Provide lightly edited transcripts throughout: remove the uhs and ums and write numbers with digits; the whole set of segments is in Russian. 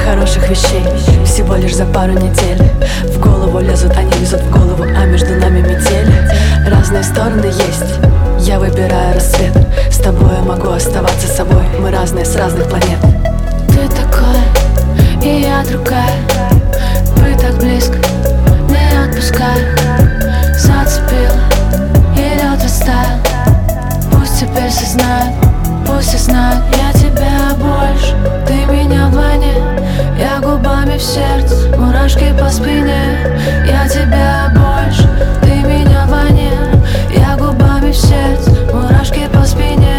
хороших вещей всего лишь за пару недель. В голову лезут, они лезут в голову, а между нами метель. Разные стороны есть, я выбираю рассвет. С тобой я могу оставаться собой, мы разные с разных планет. Ты такой, и я другая. Мы так близко, не отпускай. Зацепил, и лед растаял. Пусть теперь все знают, пусть все знают. Я тебя больше, ты меня вдвойне. Я губами в сердце, мурашки по спине. Я тебя больше, ты меня вдвойне. Я губами в сердце, мурашки по спине.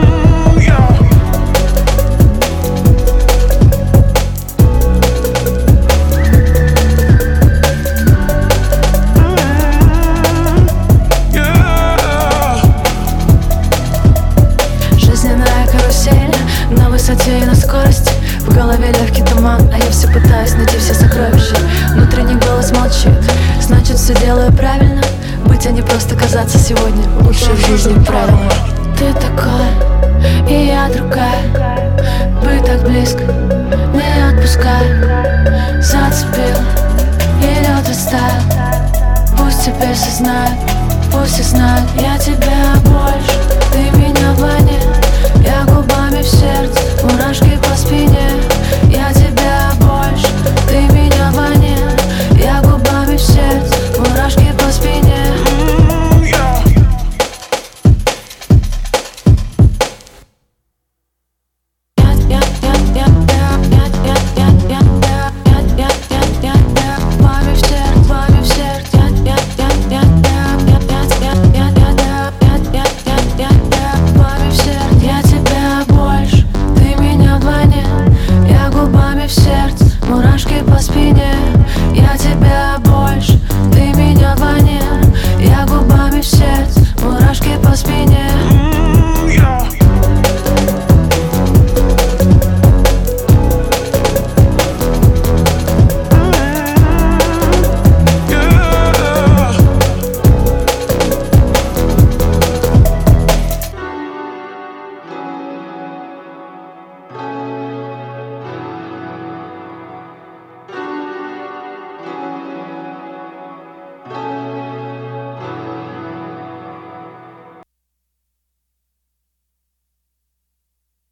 Жизненная карусель на высоте и на скорости. В голове легкий туман, а я все пытаюсь найти все сокровища. Внутренний голос молчит, значит все делаю правильно. Быть, а не просто казаться сегодня лучшей в жизни правильно. Ты такой, и я другая. Быть так близко, не отпускай. Зацепил, и лед растаял. Пусть теперь все знают, пусть все знают. Я тебя больше, ты меня вдвойне. Я губами в сердце, мурашки по спине. Я тебя больше, ты меня вдвойне. Я губами в сердце, мурашки по спине. Мурашки по спине. Я тебя больше, ты меня вдвойне. Я губами в сердце, мурашки по спине.